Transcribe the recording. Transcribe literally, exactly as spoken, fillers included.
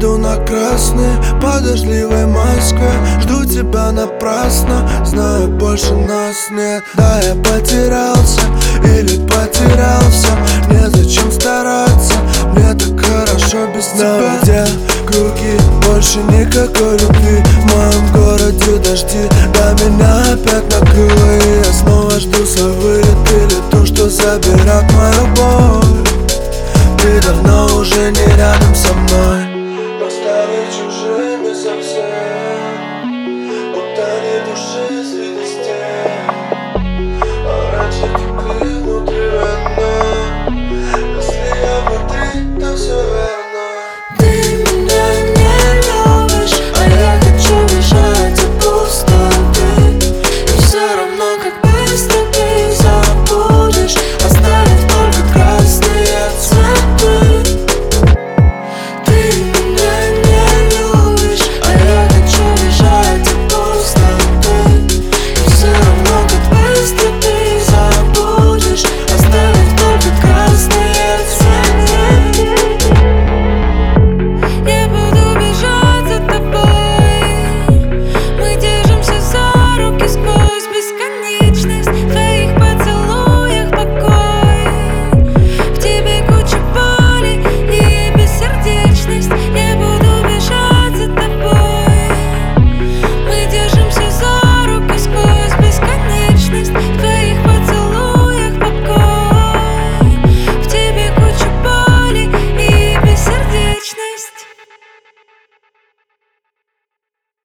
Еду на красный по дождливой Москве. Жду тебя напрасно, знаю, больше нас нет. Да, я потерялся или потерялся, незачем стараться, мне так хорошо без тебя. Где круги, больше никакой любви. В моем городе дожди, да меня опять накрыло. И я снова жду свой вылет или ту, что заберет мою боль. Ты давно уже не рядом со мной.